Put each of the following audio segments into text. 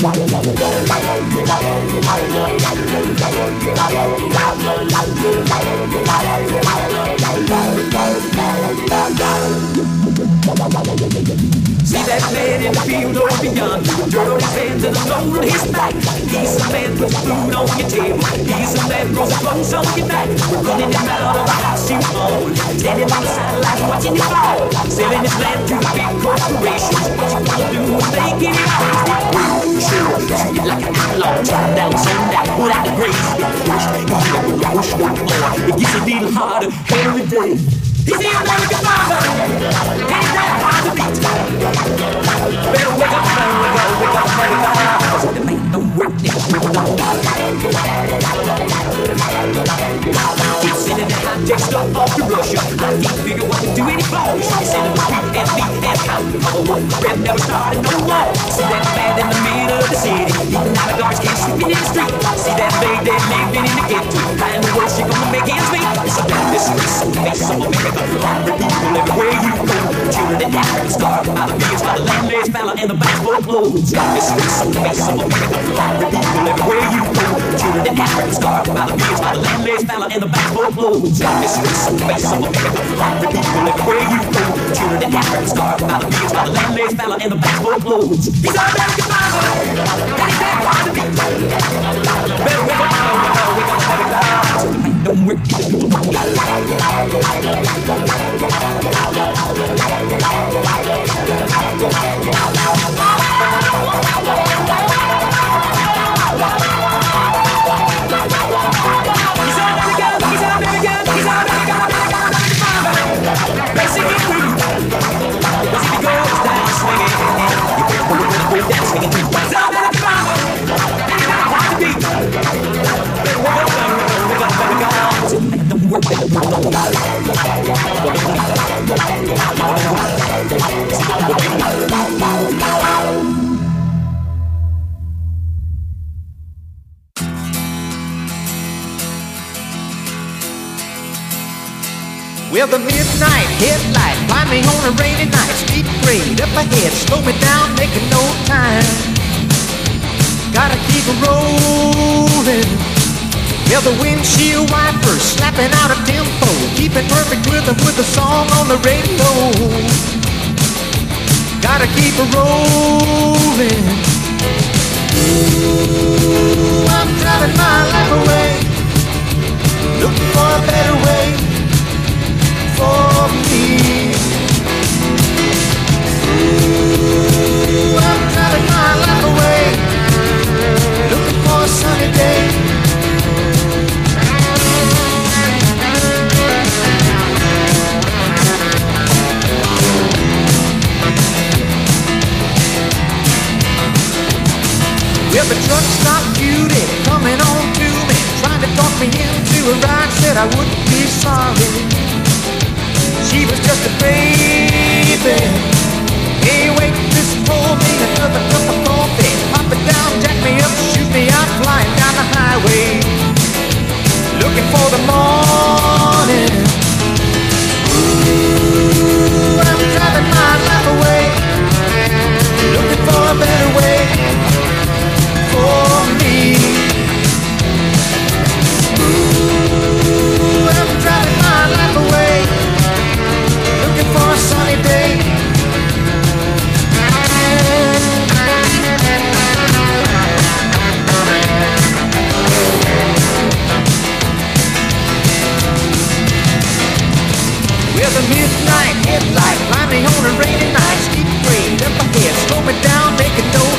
See that man in the field or beyond, dirt on his hands and a load on his back. He's a man with food on your table. He's a man with clothes on your back. Running him out of the house you own, standing on the sidelines watching you fall, selling his land to big corporations. What you gonna do when they get it on? Sure, treat it like an outlaw, turn down, sundown, pull out the grace. It gets a little harder every day. He's the American father, and he's that hard to beat. Better wake up, wake up, so the man don't work, keep sending that hot tech stuff off to Russia. I can't figure what to do anymore. He's sending the food and meat and cotton. Red never started no war. See that man in the middle of the city, eating out of garbage cans, sleeping in the street. See that lady living in the ghetto, how in the world she gonna make ends meet? It's a bad disgrace on the face of America. Hungry people everywhere you go, children in Africa starved by the millions, by the landlord's fella and the basketball clothes. This race on the face of America. Hungry people everywhere you go, children in Africa starved by the millions, by the landlord's fella and the basketball clothes. This race on the face of America. Hungry people everywhere you go, children in Africa starved by the millions, by the landlord's fella and the basketball clothes. He's our American father, got his dad hard to beat. Better wake up, don't work. Well, the midnight headlight, find me on a rainy night, steep grade up ahead, slow me down, making no time. Gotta keep it rolling. Yeah, the windshield wipers slapping out a tempo, keep it perfect rhythm with the song on the radio. Gotta keep it rolling. Ooh, I'm driving my life away, looking for a better way for me. Ooh, I'm driving my life away, looking for a sunny day. Well, the truck stopped beauty coming on to me, trying to talk me into a ride, said I wouldn't be sorry. She was just a baby. Hey, wait, this told me another cup of coffee. Pop it down, jack me up, shoot me out, flying down the highway, looking for the morning. Ooh, I'm driving my life away, looking for a better way for me. Ooh, I'm driving my life away, looking for a sunny day. Well, the midnight headlight, find me on a rainy night, steep grade up ahead, slow me down, making no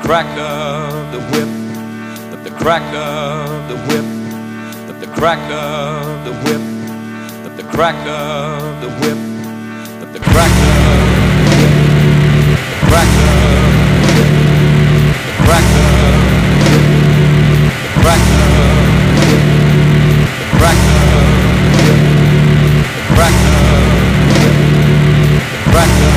crack of the whip, the crack of the whip, the crack of the whip, the crack of the whip, the crack of the whip, the crack of the crack of the crack of the crack of the crack of the crack of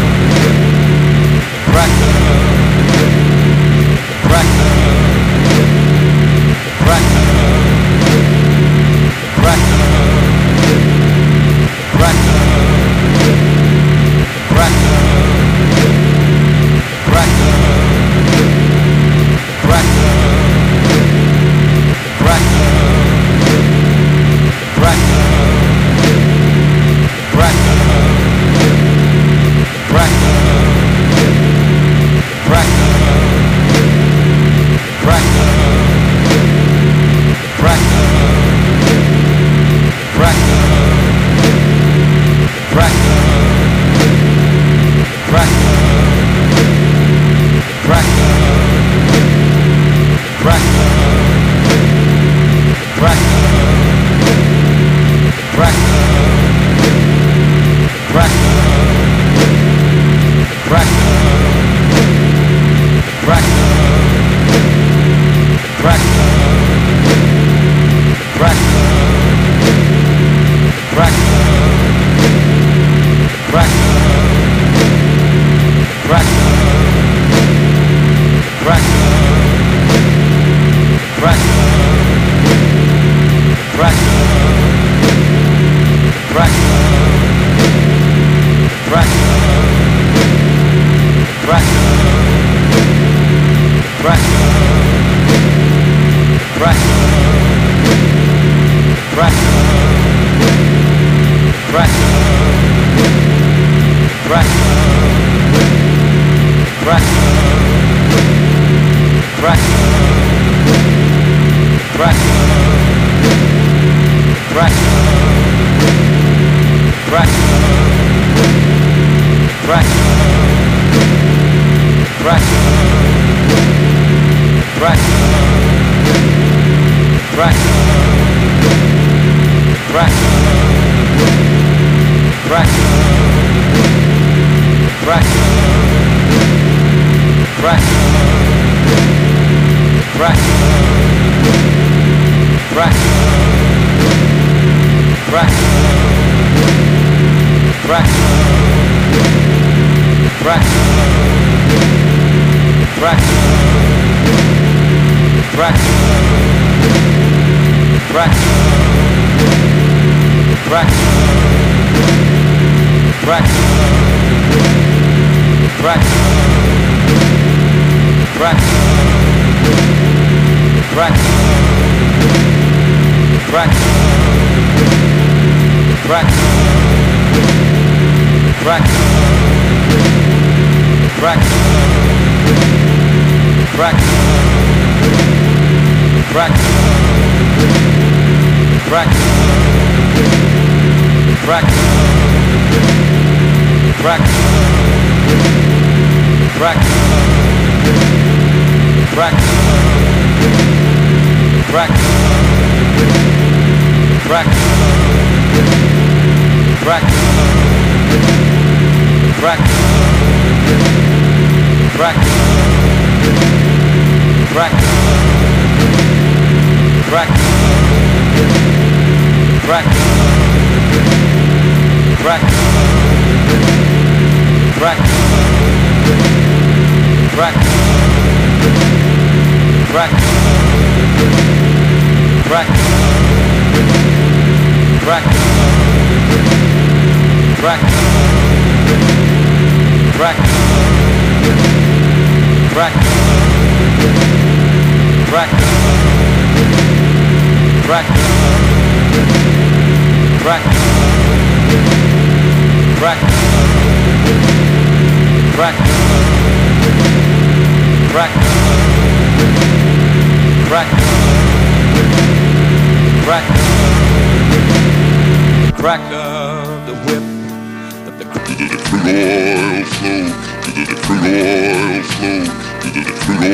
crack of the whip, the crude oil flow, the crude oil flow, the crude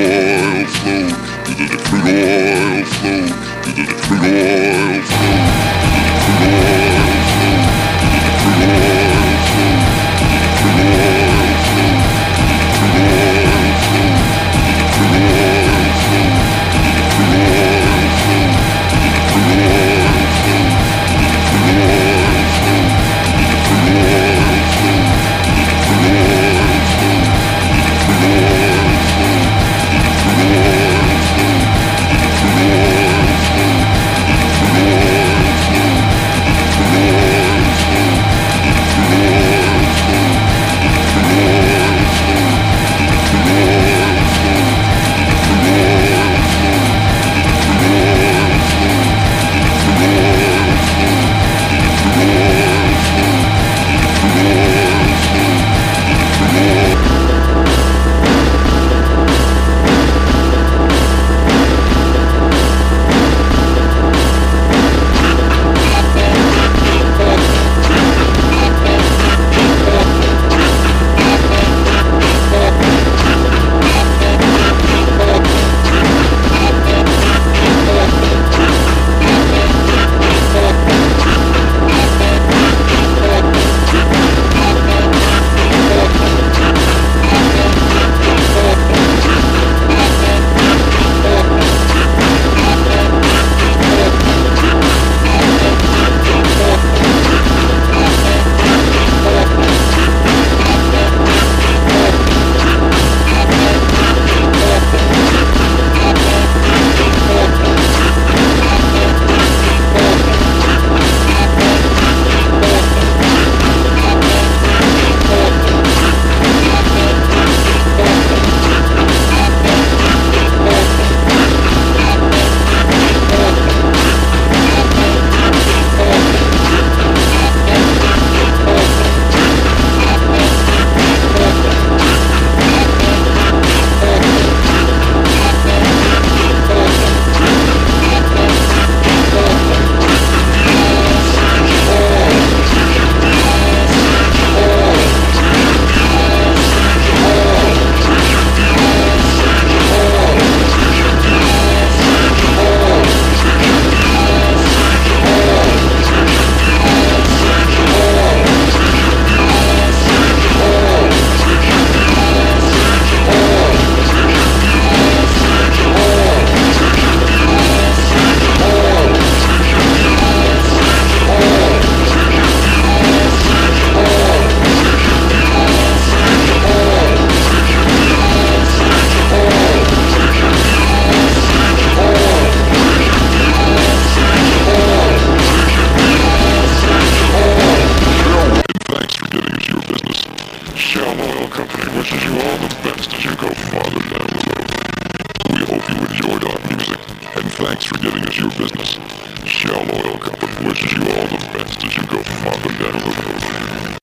Thanks for giving us your business. Shell Oil Company wishes you all the best as you go farther down the road.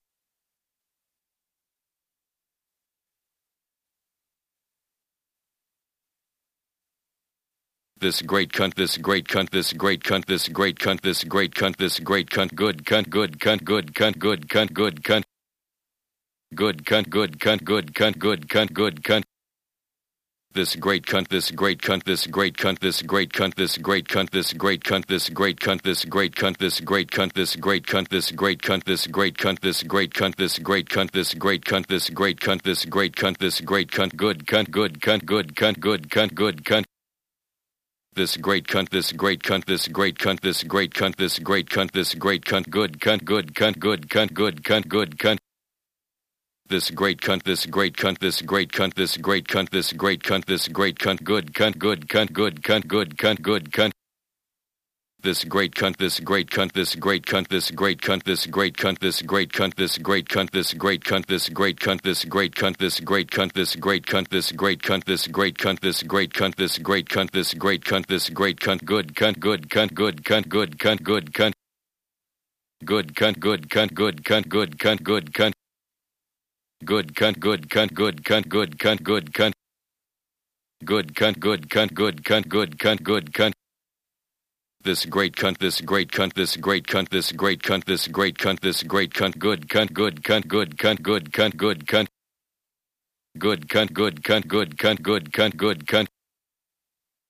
This great cunt, this great cunt, this great cunt, this great cunt, this great cunt, this great cunt, good cunt, good cunt, good cunt, good cunt, good cunt, good cunt, good cunt, good cunt, good cunt, good cunt. This great cunt, this great cunt, this great cunt, this great cunt, this great cunt, this great cunt, this great cunt, this great cunt, this great cunt, this great cunt, this great cunt, this great cunt, this great cunt, this great cunt, this great cunt, this great cunt, this great cunt, this great cunt, good cunt, good cunt, good cunt, good cunt, good cunt. This great cunt, this great cunt, this great cunt, this great cunt, this great cunt, this great cunt, good cunt, good cunt, good cunt, good cunt, good cunt. This great cunt, this great cunt, this great cunt, this great cunt, this great cunt, this great cunt, good cunt, good cunt, good cunt, good cunt, good cunt. This great cunt, this great cunt, this great cunt, this great cunt, this great cunt, this great cunt, this great cunt, this great cunt, this great cunt, this great cunt, this great cunt, this great cunt, this great cunt, this great cunt, this great cunt, this great cunt, this great cunt, this great cunt, good cunt, good cunt, good cunt, good cunt, good cunt. Good cunt, good cunt, good cunt, good cunt, good cunt. Good cunt, good cunt, good cunt, good cunt, good cunt. Good cunt, good cunt, good cunt, good cunt, good cunt. This great cunt, this great cunt, this great cunt, this great cunt, this great cunt, this great cunt, good cunt, good cunt, good cunt, good cunt, good cunt. Good cunt, good cunt, good cunt, good cunt, good cunt.